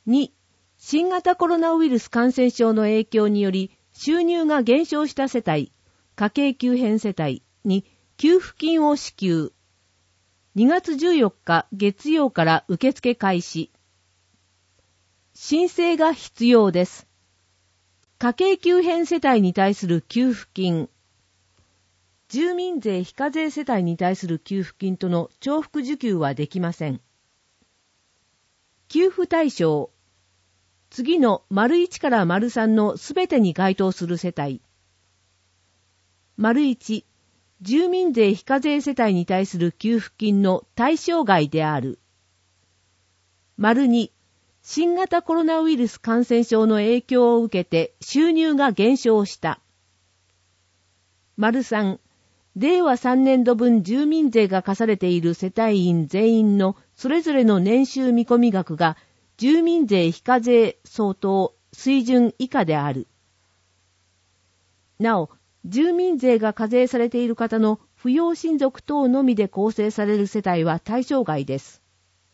2、新型コロナウイルス感染症の影響により収入が減少した世帯、家計急変世帯に給付金を支給。2月14日月曜から受付開始。申請が必要です。家計急変世帯に対する給付金。住民税非課税世帯に対する給付金との重複受給はできません。給付対象。次の丸1から丸3のすべてに該当する世帯。丸1、住民税非課税世帯に対する給付金の対象外である。丸2、新型コロナウイルス感染症の影響を受けて収入が減少した。丸3、令和3年度分住民税が課されている世帯員全員のそれぞれの年収見込み額が住民税非課税相当水準以下である。なお、住民税が課税されている方の扶養親族等のみで構成される世帯は対象外です。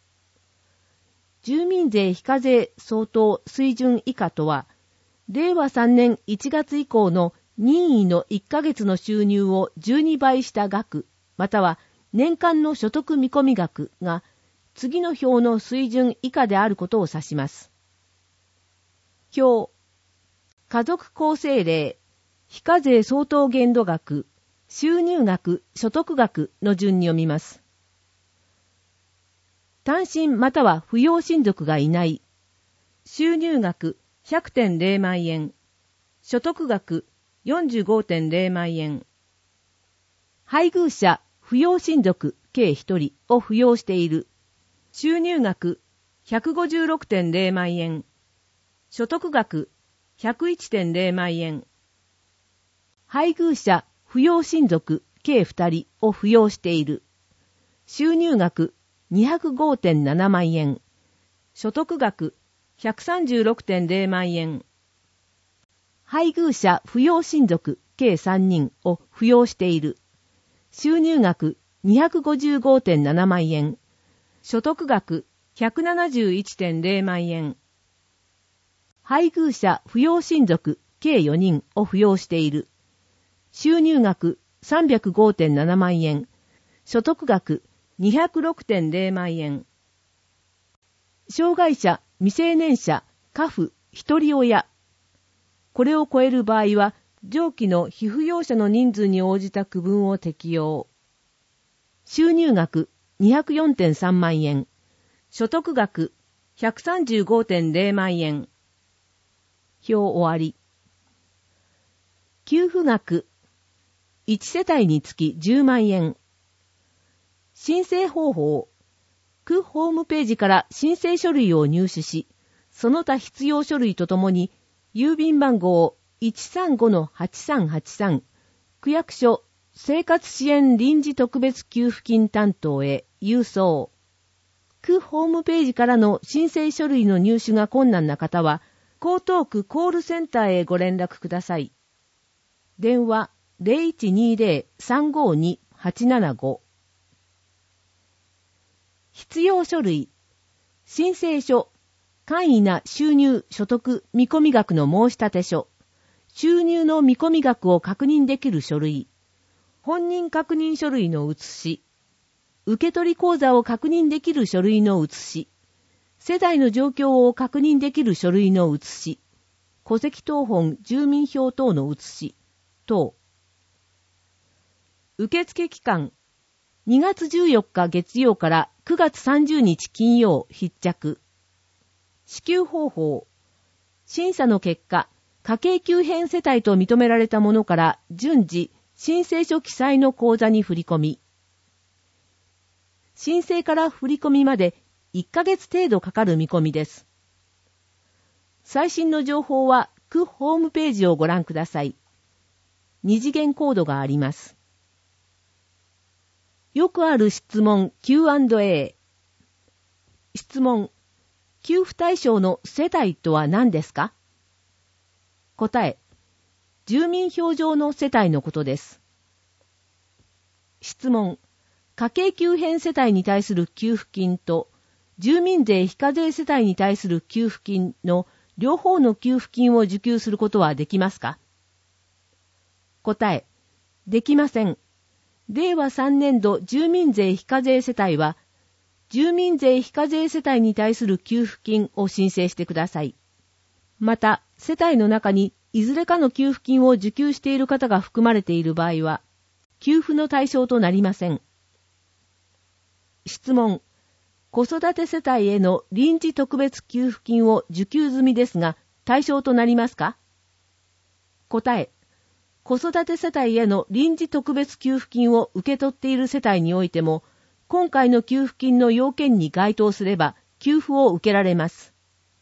住民税非課税相当水準以下とは、令和3年1月以降の任意の1ヶ月の収入を12倍した額、または年間の所得見込み額が次の表の水準以下であることを指します。表、家族構成例、非課税相当限度額、収入額、所得額の順に読みます。単身または扶養親族がいない。収入額 100.0 万円。所得額 45.0 万円。配偶者、扶養親族計1人を扶養している。収入額 156.0 万円。所得額 101.0 万円。配偶者、扶養親族計2人を扶養している。収入額 205.7 万円。所得額 136.0 万円。配偶者扶養親族計3人を扶養している。収入額 255.7 万円。所得額 171.0 万円。配偶者扶養親族計4人を扶養している。収入額 305.7 万円。所得額 206.0 万円。障害者、未成年者、家父、一人親。これを超える場合は、上記の被扶養者の人数に応じた区分を適用。収入額 204.3 万円。所得額 135.0 万円。表終わり。給付額。1世帯につき10万円。申請方法。区ホームページから申請書類を入手し、その他必要書類とともに、郵便番号 135-8383 区役所生活支援臨時特別給付金担当へ郵送。区ホームページからの申請書類の入手が困難な方は、江東区コールセンターへご連絡ください。電話 0120-352-875。必要書類。申請書。簡易な収入所得見込み額の申立書。収入の見込み額を確認できる書類。本人確認書類の写し。受取口座を確認できる書類の写し。世帯の状況を確認できる書類の写し。戸籍謄本住民票等の写し。等。受付期間。2月14日月曜から9月30日金曜必着。支給方法。審査の結果、家計急変世帯と認められたものから順次、申請書記載の口座に振り込み。申請から振り込みまで1ヶ月程度かかる見込みです。最新の情報は区ホームページをご覧ください。2次元コードがあります。よくある質問 Q&A。質問。給付対象の世帯とは何ですか？答え。住民票上の世帯のことです。質問。家計急変世帯に対する給付金と住民税非課税世帯に対する給付金の両方の給付金を受給することはできますか？答え、できません。令和3年度住民税非課税世帯は、住民税非課税世帯に対する給付金を申請してください。また、世帯の中にいずれかの給付金を受給している方が含まれている場合は、給付の対象となりません。質問。子育て世帯への臨時特別給付金を受給済みですが、対象となりますか？答え。子育て世帯への臨時特別給付金を受け取っている世帯においても、今回の給付金の要件に該当すれば、給付を受けられます。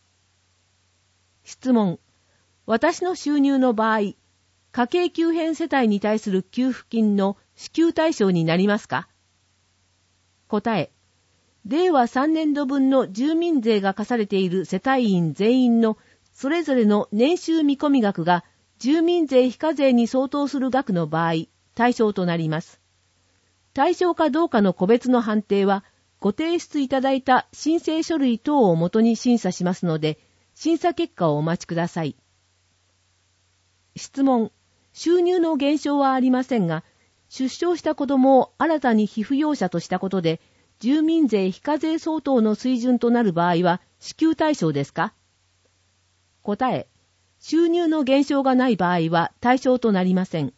質問。私の収入の場合、家計急変世帯に対する給付金の支給対象になりますか？答え。令和3年度分の住民税が課されている世帯員全員のそれぞれの年収見込み額が住民税非課税に相当する額の場合、対象となります。対象かどうかの個別の判定は、ご提出いただいた申請書類等をもとに審査しますので、審査結果をお待ちください。質問。収入の減少はありませんが、出生した子供を新たに被扶養者としたことで、住民税非課税相当の水準となる場合は支給対象ですか？答え。収入の減少がない場合は対象となりません。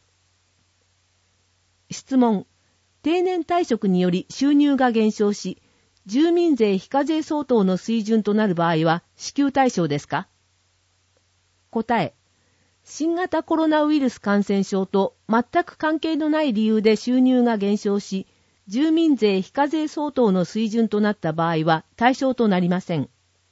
質問。定年退職により収入が減少し、住民税非課税相当の水準となる場合は支給対象ですか？答え。新型コロナウイルス感染症と全く関係のない理由で収入が減少し、住民税非課税相当の水準となった場合は対象となりません。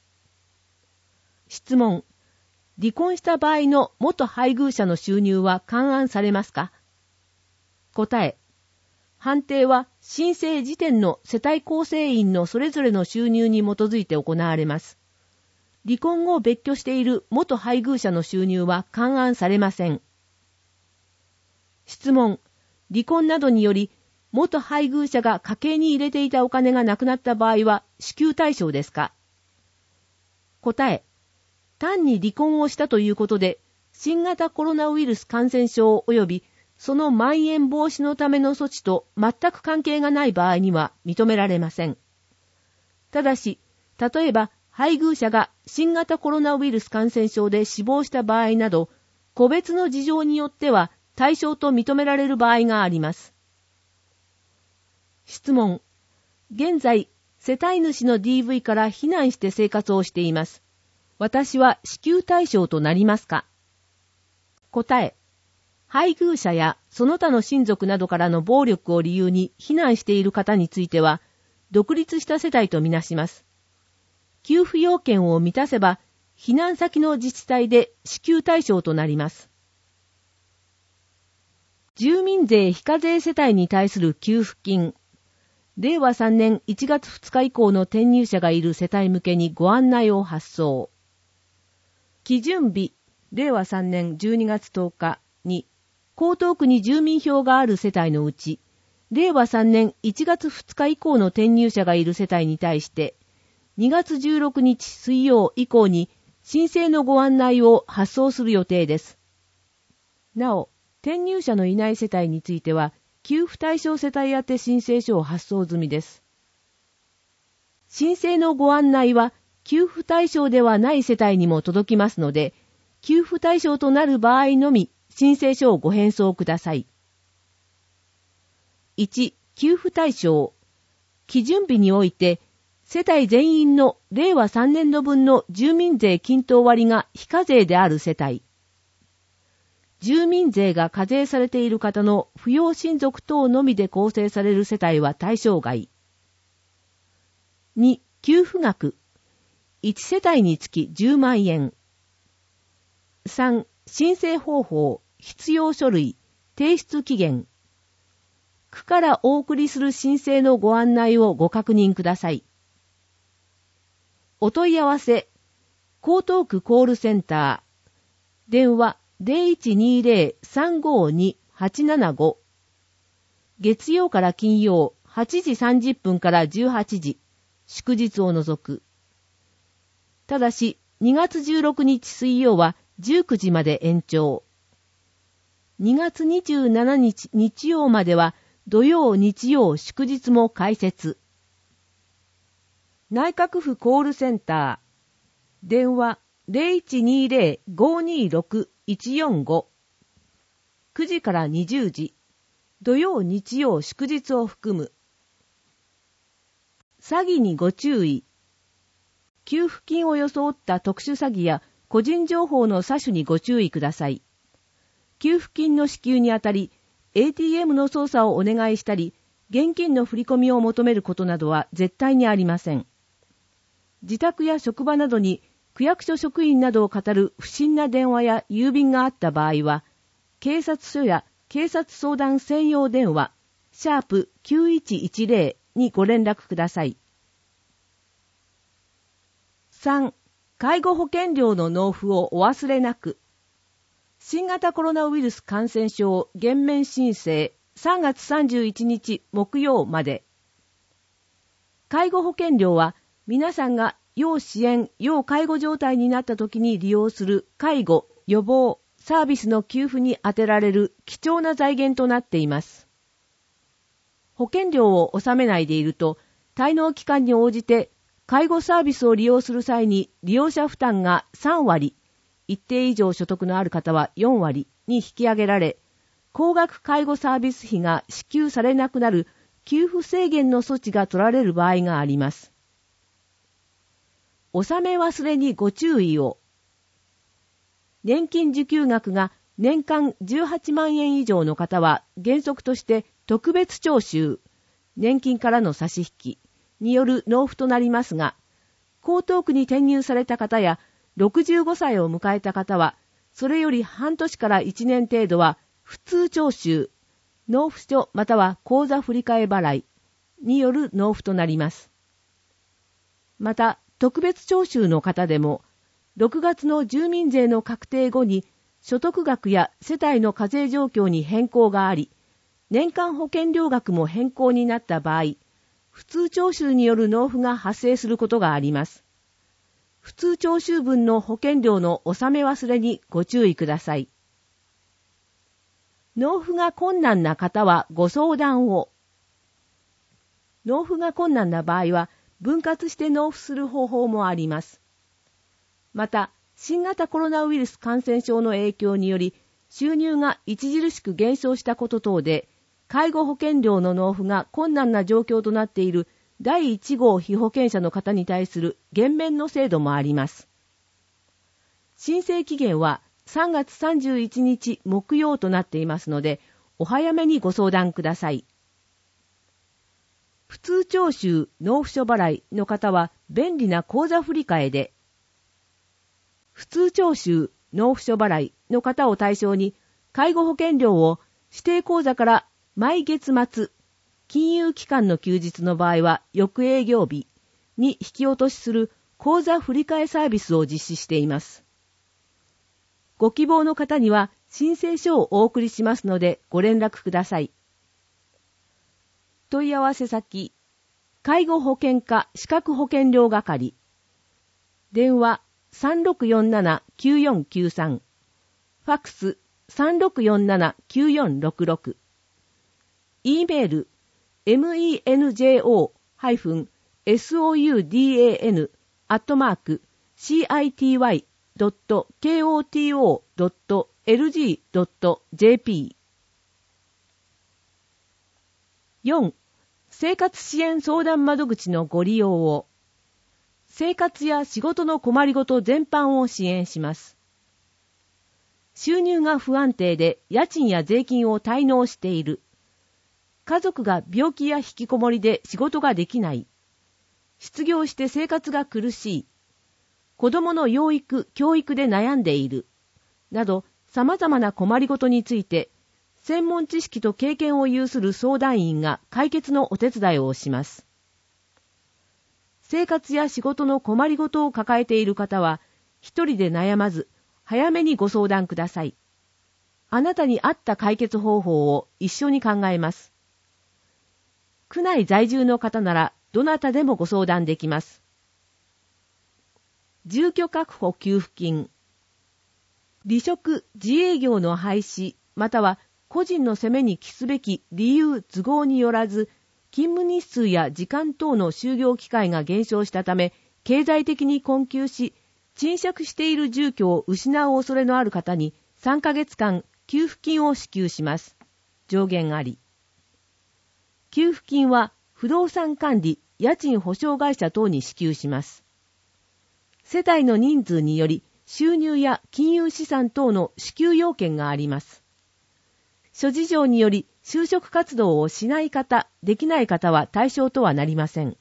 質問。離婚した場合の元配偶者の収入は勘案されますか？答え。判定は申請時点の世帯構成員のそれぞれの収入に基づいて行われます。離婚後別居している元配偶者の収入は勘案されません。質問。離婚などにより元配偶者が家計に入れていたお金がなくなった場合は支給対象ですか？答え。単に離婚をしたということで、新型コロナウイルス感染症及びその蔓延防止のための措置と全く関係がない場合には認められません。ただし、例えば配偶者が新型コロナウイルス感染症で死亡した場合など、個別の事情によっては対象と認められる場合があります。質問。現在、世帯主の DV から避難して生活をしています。私は支給対象となりますか？答え。配偶者やその他の親族などからの暴力を理由に避難している方については、独立した世帯とみなします。給付要件を満たせば、避難先の自治体で支給対象となります。住民税非課税世帯に対する給付金。令和3年1月2日以降の転入者がいる世帯向けにご案内を発送。基準日、令和3年12月10日に、江東区に住民票がある世帯のうち、令和3年1月2日以降の転入者がいる世帯に対して、2月16日水曜以降に申請のご案内を発送する予定です。なお、転入者のいない世帯については、給付対象世帯宛て申請書を発送済みです。申請のご案内は、給付対象ではない世帯にも届きますので、給付対象となる場合のみ、申請書をご返送ください。1、給付対象。基準日において、世帯全員の令和3年度分の住民税均等割が非課税である世帯。住民税が課税されている方の扶養親族等のみで構成される世帯は対象外。2、給付額。1世帯につき10万円。3、申請方法、必要書類、提出期限。区からお送りする申請のご案内をご確認ください。お問い合わせ、江東区コールセンター。電話0120-352-875。月曜から金曜8時30分から18時。 祝日を除く。ただし、2月16日水曜は19時まで延長。2月27日日曜までは土曜日曜祝日も開設。内閣府コールセンター。電話 0120-526-145。9時から20時。土曜日曜祝日を含む。詐欺にご注意。給付金を装った特殊詐欺や個人情報の詐取にご注意ください。給付金の支給にあたり、ATM の操作をお願いしたり、現金の振り込みを求めることなどは絶対にありません。自宅や職場などに区役所職員などを語る不審な電話や郵便があった場合は、警察署や警察相談専用電話、#9110 にご連絡ください。3. 介護保険料の納付をお忘れなく。新型コロナウイルス感染症減免申請3月31日木曜まで。介護保険料は皆さんが要支援・要介護状態になった時に利用する介護・予防・サービスの給付に充てられる貴重な財源となっています。保険料を納めないでいると、滞納期間に応じて介護サービスを利用する際に利用者負担が3割、一定以上所得のある方は4割に引き上げられ、高額介護サービス費が支給されなくなる給付制限の措置が取られる場合があります。納め忘れにご注意を。年金受給額が年間18万円以上の方は原則として特別徴収、年金からの差し引きによる納付となりますが、江東区に転入された方や65歳を迎えた方は、それより半年から1年程度は普通徴収、納付書または口座振替払いによる納付となります。また、特別徴収の方でも、6月の住民税の確定後に所得額や世帯の課税状況に変更があり、年間保険料額も変更になった場合、普通徴収による納付が発生することがあります。普通徴収分の保険料の納め忘れにご注意ください。納付が困難な方はご相談を。納付が困難な場合は分割して納付する方法もあります。また、新型コロナウイルス感染症の影響により収入が著しく減少したこと等で、介護保険料の納付が困難な状況となっている第1号被保険者の方に対する減免の制度もあります。申請期限は3月31日木曜となっていますので、お早めにご相談ください。普通徴収・納付書払いの方は便利な口座振替で、普通徴収・納付書払いの方を対象に、介護保険料を指定口座から毎月末、金融機関の休日の場合は翌営業日に引き落としする口座振替サービスを実施しています。ご希望の方には申請書をお送りしますのでご連絡ください。問い合わせ先、介護保険課資格保険料係。電話 3647-9493。ファックス 3647-9466。E メール、menjo-soudan@city.koto.lg.jp。 4. 生活支援相談窓口のご利用を。生活や仕事の困りごと全般を支援します。収入が不安定で家賃や税金を滞納している。家族が病気や引きこもりで仕事ができない。失業して生活が苦しい。子供の養育・教育で悩んでいる。など様々な困りごとについて、専門知識と経験を有する相談員が解決のお手伝いをします。生活や仕事の困りごとを抱えている方は、一人で悩まず、早めにご相談ください。あなたに合った解決方法を一緒に考えます。区内在住の方なら、 どなたでもご相談できます。住居確保給付金。離職、自営業の廃止、または個人の責めに帰すべき理由、都合によらず、勤務日数や時間等の就業機会が減少したため、経済的に困窮し、賃借している住居を失う恐れのある方に3ヶ月間給付金を支給します。上限あり。給付金は不動産管理、家賃保証会社等に支給します。世帯の人数により収入や金融資産等の支給要件があります。諸事情により就職活動をしない方、できない方は対象とはなりません。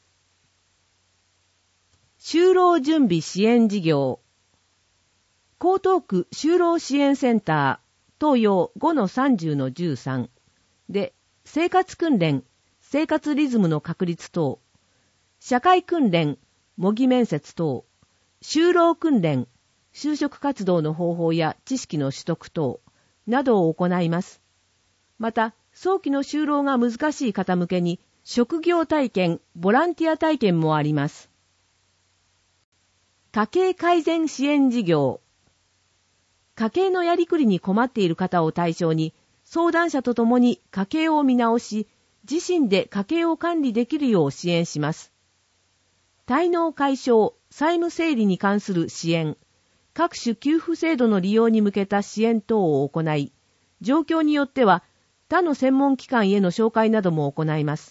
就労準備支援事業。江東区就労支援センター、東洋 5-30-13 で、生活訓練、生活リズムの確立等、社会訓練、模擬面接等、就労訓練、就職活動の方法や知識の取得等などを行います。また、早期の就労が難しい方向けに、職業体験、ボランティア体験もあります。家計改善支援事業。家計のやりくりに困っている方を対象に、相談者とともに家計を見直し、自身で家計を管理できるよう支援します。滞納解消、債務整理に関する支援、各種給付制度の利用に向けた支援等を行い、状況によっては他の専門機関への紹介なども行います。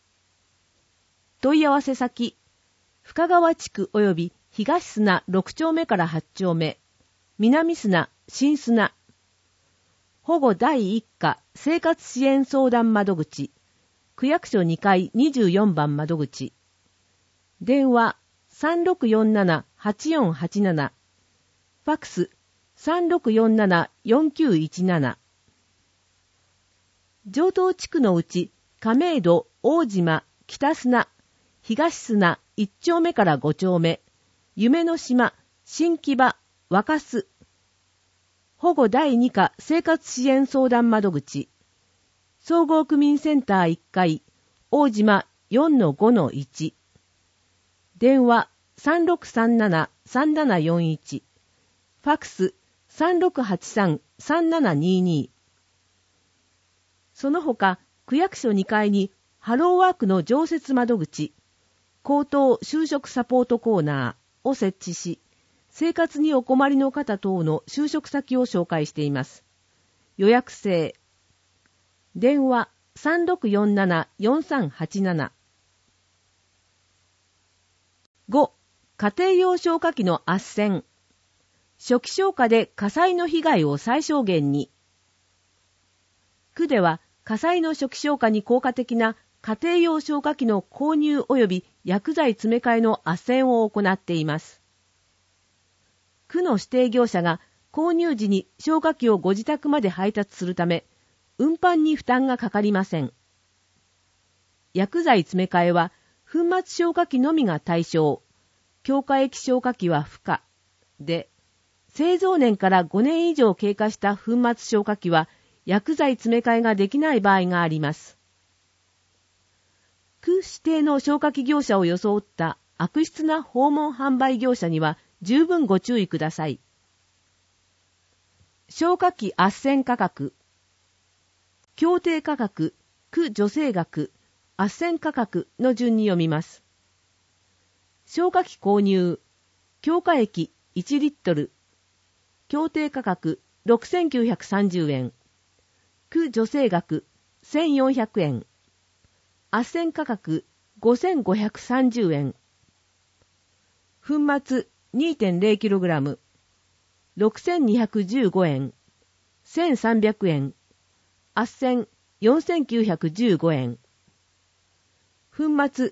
問い合わせ先、深川地区及び東砂6丁目から8丁目、南砂、新砂、保護第1課生活支援相談窓口、区役所2階24番窓口、電話 3647-8487、ファックス 3647-4917。城東地区のうち亀戸、大島、北砂、東砂1丁目から5丁目、夢の島、新木場、若洲、保護第2課生活支援相談窓口、総合区民センター1階、大島 4-5-1、電話 3637-3741、ファックス 3683-3722。その他、区役所2階にハローワークの常設窓口、高等就職サポートコーナーを設置し、生活にお困りの方等の就職先を紹介しています。予約制。電話 3647-4387。5. 家庭用消火器の斡旋。初期消火で火災の被害を最小限に。区では火災の初期消火に効果的な家庭用消火器の購入及び薬剤詰め替えの斡旋を行っています。区の指定業者が購入時に消火器をご自宅まで配達するため、運搬に負担がかかりません。薬剤詰め替えは粉末消火器のみが対象、強化液消火器は不可で、製造年から5年以上経過した粉末消火器は薬剤詰め替えができない場合があります。区指定の消火器業者を装った悪質な訪問販売業者には十分ご注意ください。消火器斡旋価格。協定価格、区助成額、斡旋価格の順に読みます。消火器購入、強化液1リットル、協定価格6930円、区助成額1400円、斡旋価格5530円、粉末 2.0kg、6215円、1300円、斡旋4915円、粉末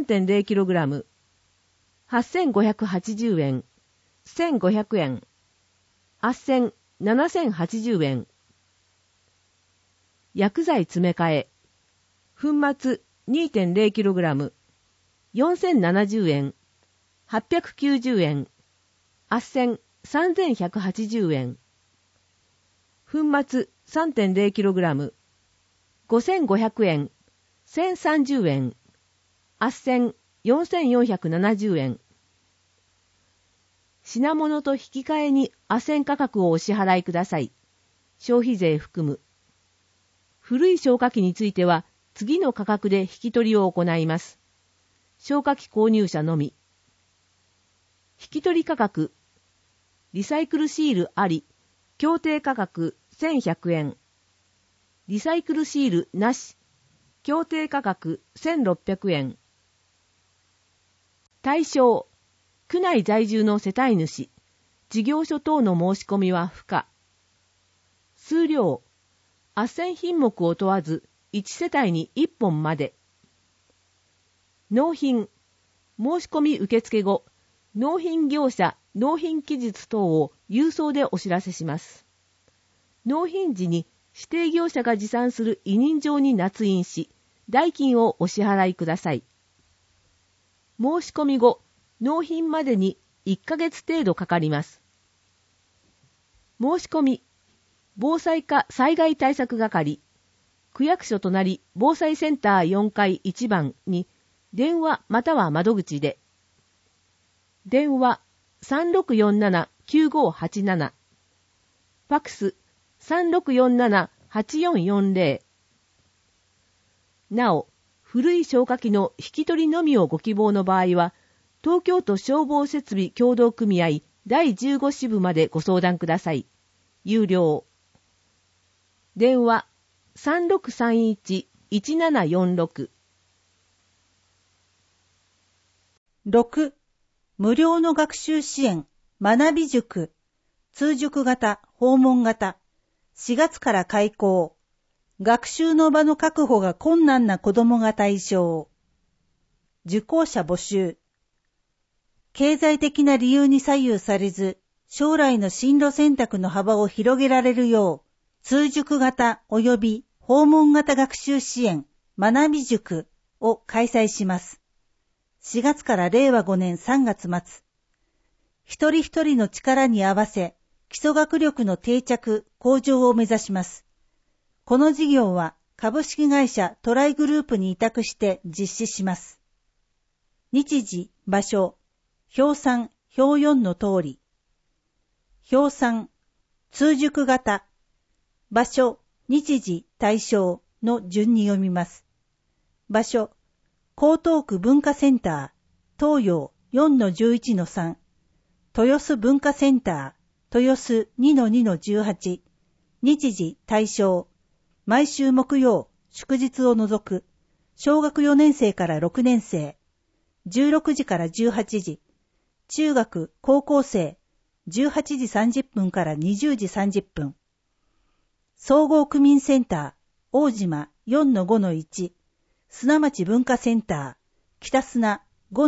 3.0kg、8580円、1500円、斡旋7080円、薬剤詰め替え、粉末 2.0kg、4070円、890円、斡旋3180円、粉末 3.0kg、5500円、1030円、 斡旋4470円。品物と引き換えに斡旋価格をお支払いください。消費税含む。古い消火器については次の価格で引き取りを行います。消火器購入者のみ。引き取り価格。リサイクルシールあり、協定価格1100円。リサイクルシールなし、協定価格1600円。対象、区内在住の世帯主、事業所等の申し込みは不可。数量、斡旋品目を問わず、1世帯に1本まで。納品、申し込み受付後、納品業者、納品期日等を郵送でお知らせします。納品時に指定業者が持参する委任状に捺印し、代金をお支払いください。申し込み後、納品までに1ヶ月程度かかります。申し込み、防災課災害対策係、区役所隣防災センター4階1番に電話または窓口で。電話 3647-9587、ファクス 3647-8440。なお、古い消火器の引き取りのみをご希望の場合は、東京都消防設備協同組合第15支部までご相談ください。有料。電話 3631-1746。 6. 無料の学習支援、学び塾、通塾型、訪問型、4月から開講。学習の場の確保が困難な子どもが対象。受講者募集。経済的な理由に左右されず、将来の進路選択の幅を広げられるよう、通塾型及び訪問型学習支援、学び塾を開催します。4月から令和5年3月末。一人一人の力に合わせ、基礎学力の定着、向上を目指します。この事業は株式会社トライグループに委託して実施します。日時、場所、表3、表4の通り。表3、通塾型。場所、日時、対象の順に読みます。場所、江東区文化センター、東洋 4-11-3、豊洲文化センター、豊洲 2-2-18、日時、対象、毎週木曜、祝日を除く、小学4年生から6年生、16時から18時、中学、高校生、18時30分から20時30分。総合区民センター、大島 4-5-1、砂町文化センター、北砂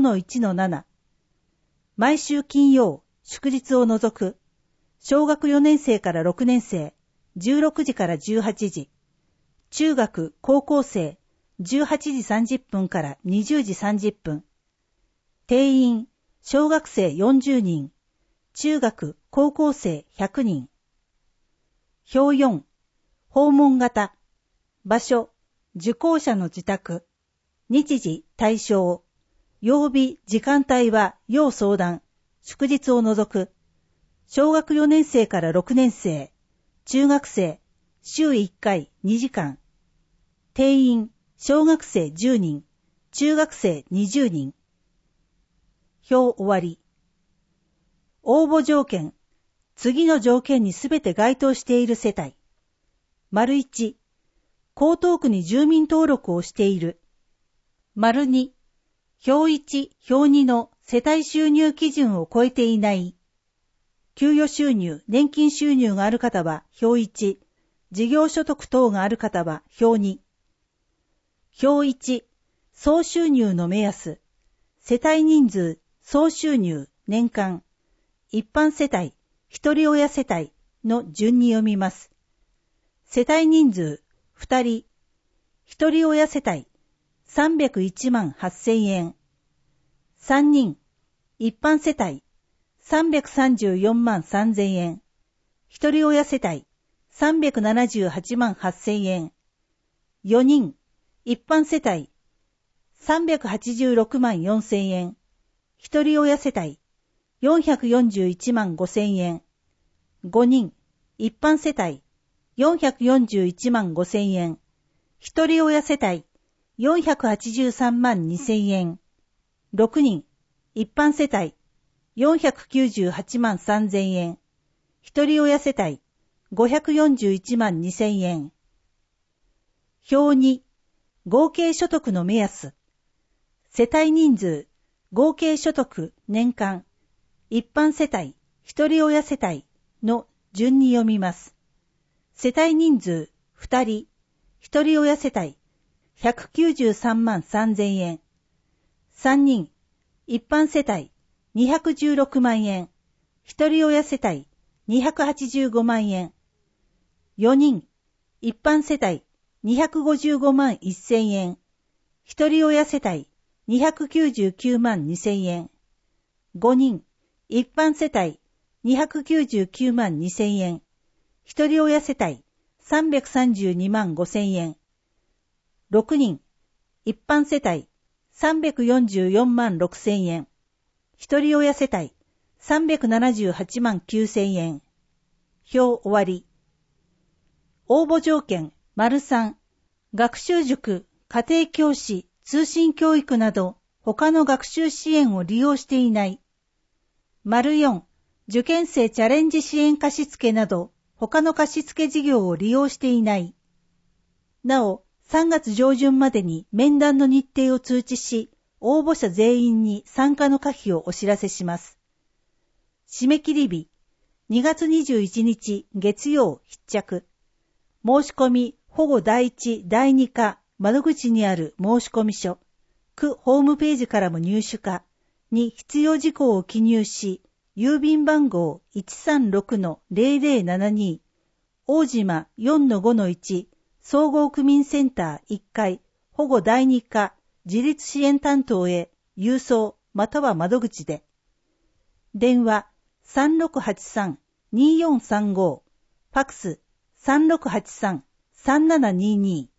5-1-7。毎週金曜、祝日を除く、小学4年生から6年生、16時から18時、中学、高校生、18時30分から20時30分。定員、小学生40人、中学、高校生100人。表4、訪問型。場所、受講者の自宅。日時、対象。曜日、時間帯は要相談。祝日を除く。小学4年生から6年生、中学生、週1回2時間。定員、小学生10人、中学生20人。表終わり。応募条件。次の条件にすべて該当している世帯。丸1、江東区に住民登録をしている。丸2、表1、表2の世帯収入基準を超えていない。給与収入、年金収入がある方は表1、事業所得等がある方は表2。表1、総収入の目安。世帯人数、総収入、年間。一般世帯、一人親世帯の順に読みます。世帯人数、2人。一人親世帯、301万8000円。3人。一般世帯、334万3000円。一人親世帯、378万8000円。4人。一般世帯、 386万4000円。一人親世帯441万5000円。5人、一般世帯441万5000円。一人親世帯483万2000円。6人、一般世帯498万3000円。一人親世帯541万2000円。表2、合計所得の目安。世帯人数、合計所得年間、一般世帯、一人親世帯の順に読みます。世帯人数、2人、一人親世帯、193万3000円。3人、一般世帯、216万円。一人親世帯、285万円。4人、一般世帯、255万1000円。一人親世帯、299万2000円。5人、一般世帯、299万2000円。一人親世帯、332万5000円。6人、一般世帯、344万6000円。一人親世帯、378万9000円。表終わり。応募条件、③、学習塾、家庭教師、通信教育など他の学習支援を利用していない。④、受験生チャレンジ支援貸付など他の貸付事業を利用していない。なお、3月上旬までに面談の日程を通知し、応募者全員に参加の可否をお知らせします。締め切り日、2月21日月曜必着。申し込み保護第一第二課窓口にある申込書、区ホームページからも入手可に必要事項を記入し、郵便番号 136-0072 大島 4-5-1 総合区民センター1階保護第二課自立支援担当へ郵送または窓口で。電話 3683-2435 ファクス 3683-3722